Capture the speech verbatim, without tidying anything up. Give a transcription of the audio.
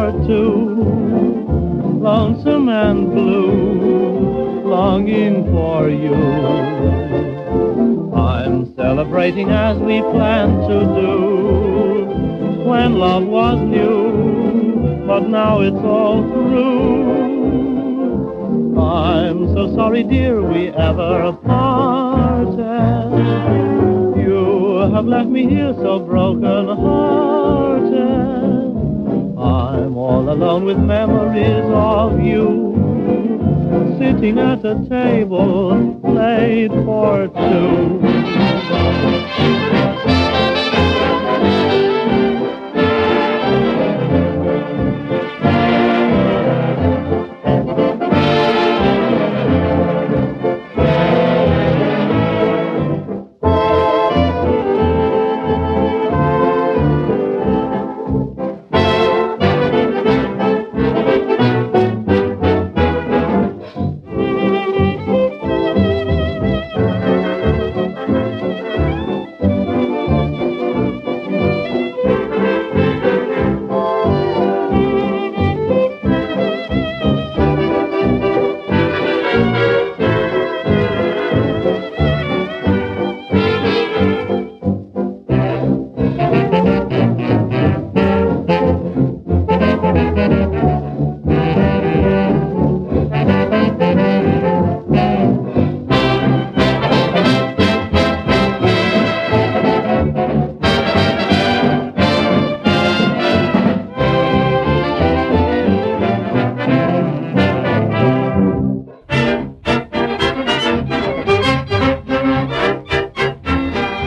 for two, lonesome and blue, longing for you. I'm celebrating as we planned to do when love was new, but now it's all through. I'm so sorry, dear, we ever parted. You have left me here so broken-hearted. I'm all alone with memories of you, sitting at a table laid for two.